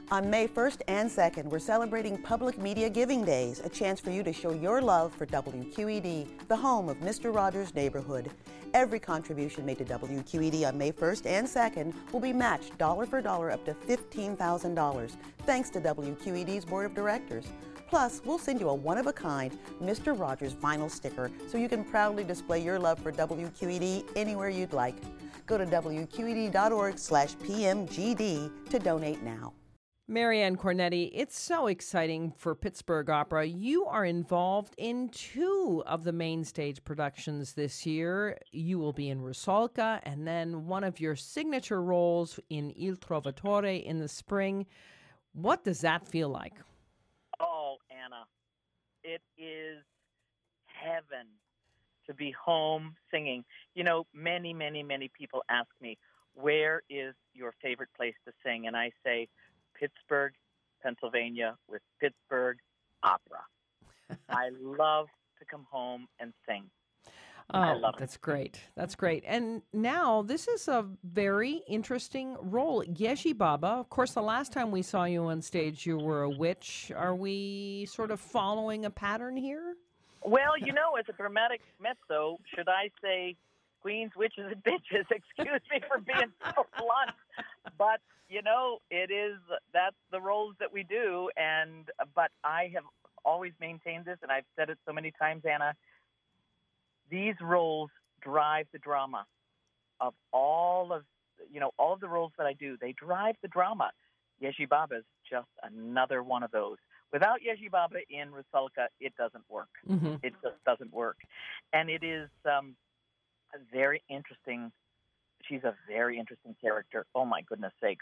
On May 1st and 2nd, we're celebrating Public Media Giving Days, a chance for you to show your love for WQED, the home of Mr. Rogers' Neighborhood. Every contribution made to WQED on May 1st and 2nd will be matched dollar for dollar up to $15,000, thanks to WQED's Board of Directors. Plus, we'll send you a one-of-a-kind Mr. Rogers vinyl sticker so you can proudly display your love for WQED anywhere you'd like. Go to WQED.org/PMGD to donate now. Marianne Cornetti, it's so exciting for Pittsburgh Opera. You are involved in two of the main stage productions this year. You will be in Rusalka, and then one of your signature roles in Il Trovatore in the spring. What does that feel like? Oh, Anna, it is heaven to be home singing. You know, many, many, many people ask me, where is your favorite place to sing? And I say, Pittsburgh, Pennsylvania, with Pittsburgh Opera. I love to come home and sing. Oh, that's great. That's great. And now this is a very interesting role. Yeji Baba, of course, the last time we saw you on stage, you were a witch. Are we sort of following a pattern here? Well, you know, as a dramatic mezzo, should I say queens, witches, and bitches? Excuse me for being so blunt. But, you know, that's the roles that we do. But I have always maintained this, and I've said it so many times, Anna. These roles drive the drama of all of the roles that I do. They drive the drama. Yeji Baba is just another one of those. Without Yeji Baba in Rusalka, it doesn't work. Mm-hmm. It just doesn't work. And it is a very interesting. She's a very interesting character. Oh my goodness sakes.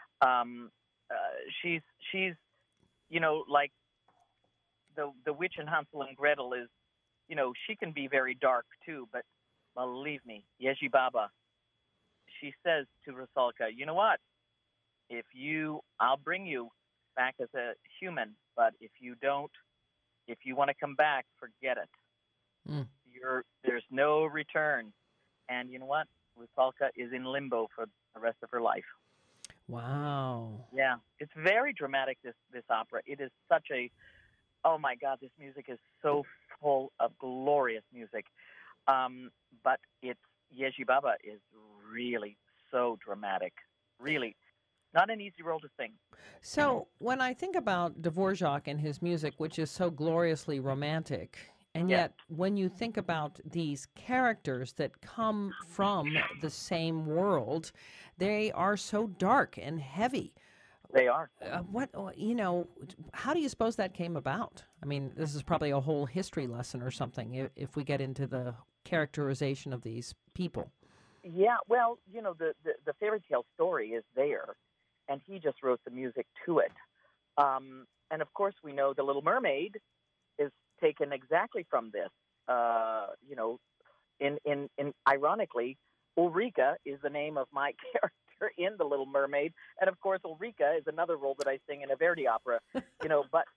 She's you know, like the witch in Hansel and Gretel is, you know, she can be very dark too, but believe me, Yeji Baba, she says to Rusalka, you know what? I'll bring you back as a human, but if you want to come back, forget it. Mm. There's no return. And you know what? Rusalka is in limbo for the rest of her life. Wow. Yeah, it's very dramatic, this opera. It is such oh my God, this music is so full of glorious music. But Yeji Baba is really so dramatic. Really, not an easy role to sing. So when I think about Dvorak and his music, which is so gloriously romantic, and yet when you think about these characters that come from the same world, they are so dark and heavy. They are. How do you suppose that came about? I mean, this is probably a whole history lesson or something if we get into the characterization of these people. Yeah, well, you know, the fairy tale story is there, and he just wrote the music to it. And of course, we know The Little Mermaid is taken exactly from this. You know, in ironically, Ulrika is the name of my character in The Little Mermaid, and of course Ulrika is another role that I sing in a Verdi opera, you know. But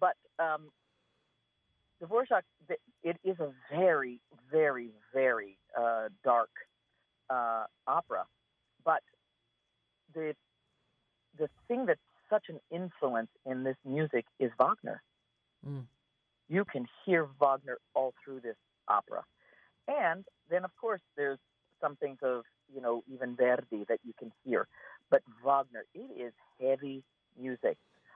Dvorak, it is a very, very, very dark opera. But the thing that's such an influence in this music is Wagner. Mm. You can hear Wagner all through this opera, and then of course there's some things of, you know, even Verdi that you can hear. But Wagner, it is heavy music.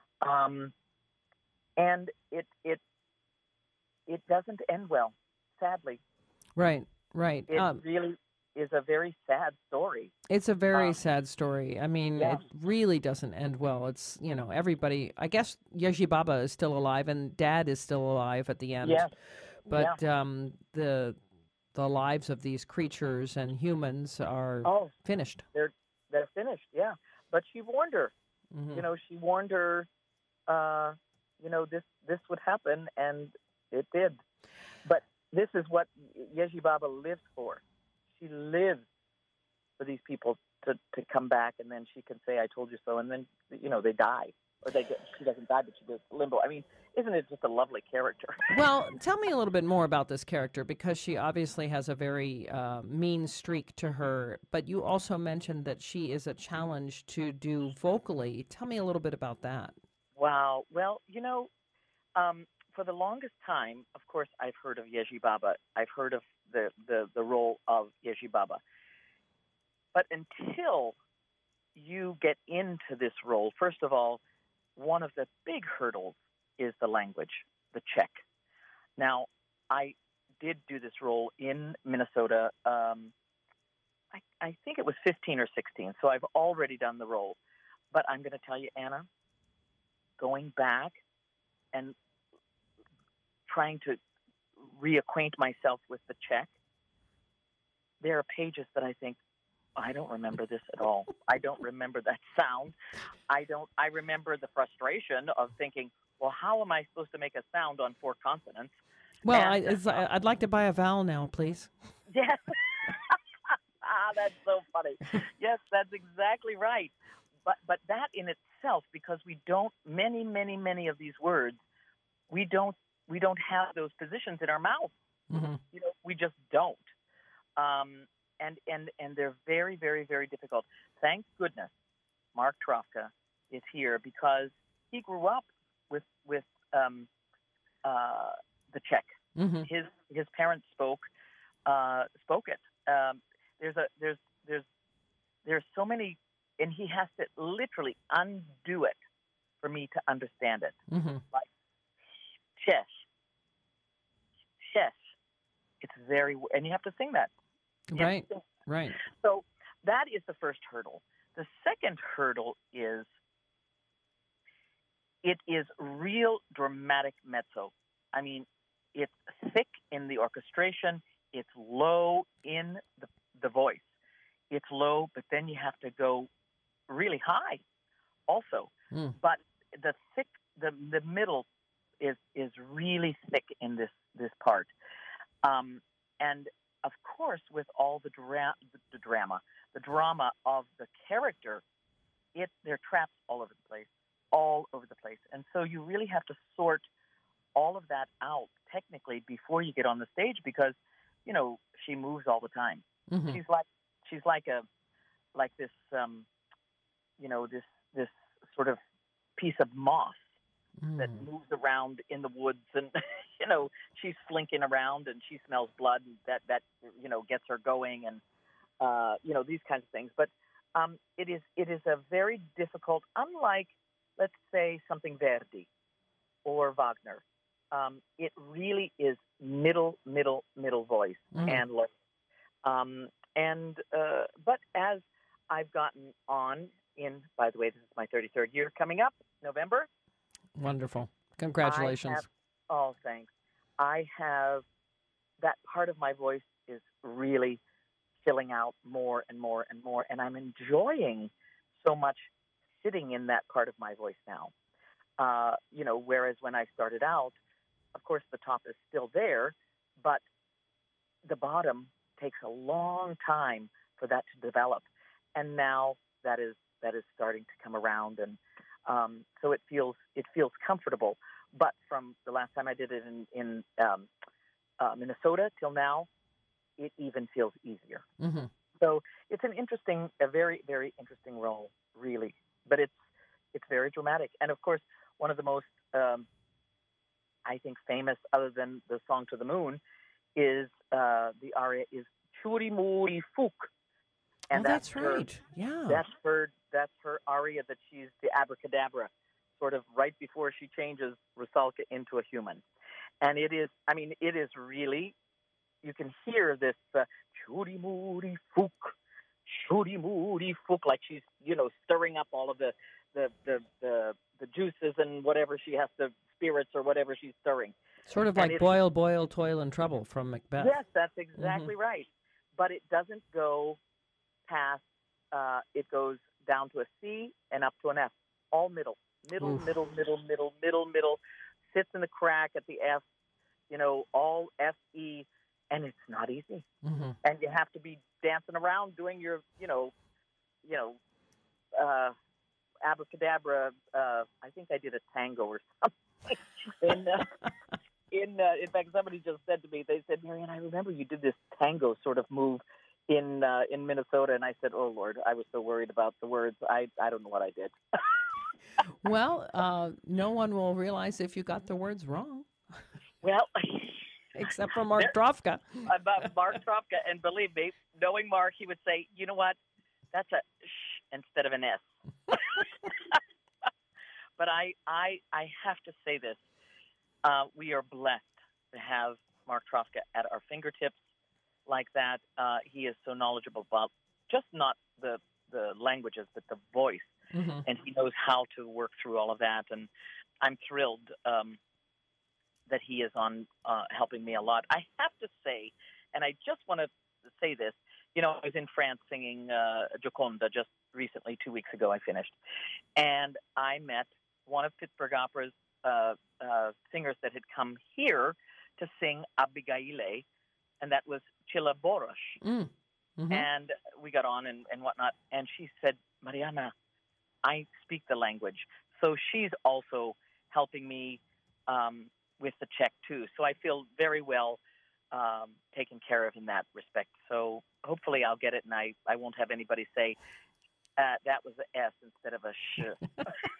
And it doesn't end well, sadly. Right. It really is a very sad story. It's a very sad story. I mean, It really doesn't end well. It's, you know, everybody, I guess Yeji Baba is still alive and Dad is still alive at the end. Yes. But the lives of these creatures and humans are finished. They're finished, yeah. But she warned her. Mm-hmm. You know, she warned her, you know, this would happen, and it did. But this is what Yeji Baba lives for. She lives for these people to come back, and then she can say, I told you so, and then, you know, they die, or she doesn't die, but she goes to limbo. I mean, isn't it just a lovely character? Well, tell me a little bit more about this character, because she obviously has a very mean streak to her, but you also mentioned that she is a challenge to do vocally. Tell me a little bit about that. Wow. Well, for the longest time, of course, I've heard of Yeji Baba. I've heard of the role of Yeji Baba. But until you get into this role, first of all, one of the big hurdles is the language, the Czech. Now, I did do this role in Minnesota. I think it was 15 or 16, so I've already done the role. But I'm going to tell you, Anna, going back and trying to reacquaint myself with the Czech, there are pages that I think, I don't remember this at all. I don't remember that sound. I remember the frustration of thinking, well, how am I supposed to make a sound on 4 consonants? Well, I'd like to buy a vowel now, please. Yes. That's so funny. Yes, that's exactly right. But that in itself, because we don't, many of these words, we don't have those positions in our mouth. Mm-hmm. We just don't. And they're very, very, very difficult. Thank goodness Mark Trovka is here, because he grew up with the Czech. Mm-hmm. His parents spoke it. There's so many, and he has to literally undo it for me to understand it. Mm-hmm. Like Czech. It's very, and you have to sing that. Right. Right. So that is the first hurdle. The second hurdle is it is real dramatic mezzo. I mean, it's thick in the orchestration. It's low in the voice. It's low, but then you have to go really high also. Mm. But the middle is really thick in this part. And of course, with all the drama of the character, they're trapped all over the place. And so you really have to sort all of that out technically before you get on the stage, because, she moves all the time. Mm-hmm. She's like this, this sort of piece of moss that moves around in the woods, and she's slinking around, and she smells blood, and that gets her going, and these kinds of things. But it is a very difficult, unlike, let's say, something Verdi or Wagner. It really is middle voice and low. But as I've gotten on by the way, this is my 33rd year coming up, November. Wonderful. Congratulations. Thanks. I have that part of my voice is really filling out more and more and more, and I'm enjoying so much sitting in that part of my voice now. Whereas when I started out, of course, the top is still there, but the bottom takes a long time for that to develop, and now that is starting to come around, and so it feels comfortable. But from the last time I did it in Minnesota till now, it even feels easier. Mm-hmm. So it's a very, very interesting role, really. But it's very dramatic, and of course, one of the most I think famous, other than the Song to the Moon, is the aria is Churi Muri Fuk. And that's right. Yeah. That's her aria that she's the abracadabra, sort of right before she changes Rusalka into a human. And it is really, you can hear this Churi Muri Fuk, Churi Muri Fuk, like she's, stirring up all of the juices and whatever she has to, spirits or whatever she's stirring. Sort of like boil, boil, toil, and trouble from Macbeth. Yes, that's exactly right. But it doesn't go past, it goes down to a C and up to an F. All middle, middle, sits in the crack at the F, all F-E, and it's not easy. Mm-hmm. And you have to be dancing around doing your, abracadabra. I think I did a tango or something. In fact, somebody just said to me, they said, Marianne, I remember you did this tango sort of move in Minnesota, and I said, oh Lord, I was so worried about the words. I don't know what I did. Well, no one will realize if you got the words wrong, Well, except for Mark Drofka. about Mark Tropka, and believe me, knowing Mark, he would say, you know what, that's a sh instead of an S. But I have to say this. We are blessed to have Mark Trofka at our fingertips like that. He is so knowledgeable about just not the languages, but the voice. Mm-hmm. And he knows how to work through all of that. And I'm thrilled that he is on helping me a lot. I have to say, and I just want to say this, you know, I was in France singing Gioconda just recently, 2 weeks ago I finished. And I met one of Pittsburgh Opera's singers that had come here to sing Abigaile, and that was Chilla Borosh. Mm-hmm. And we got on and whatnot, and she said, Mariana, I speak the language. So she's also helping me with the Czech, too. So I feel very well taken care of in that respect. So hopefully I'll get it, and I won't have anybody say, that was an S instead of a sh.